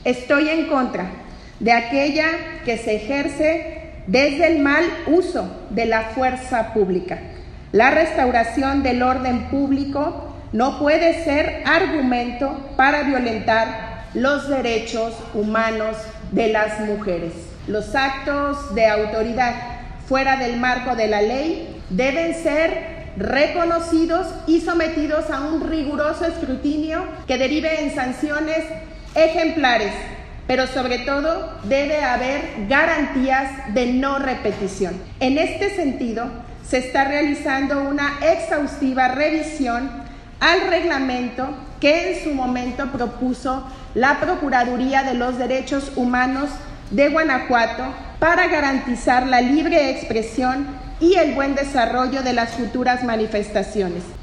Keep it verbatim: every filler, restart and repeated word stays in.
Estoy en contra de aquella que se ejerce desde el mal uso de la fuerza pública. La restauración del orden público no puede ser argumento para violentar los derechos humanos de las mujeres. Los actos de autoridad fuera del marco de la ley deben ser reconocidos y sometidos a un riguroso escrutinio que derive en sanciones ejemplares, pero sobre todo debe haber garantías de no repetición. En este sentido, se está realizando una exhaustiva revisión al reglamento que en su momento propuso la Procuraduría de los Derechos Humanos de Guanajuato para garantizar la libre expresión y el buen desarrollo de las futuras manifestaciones.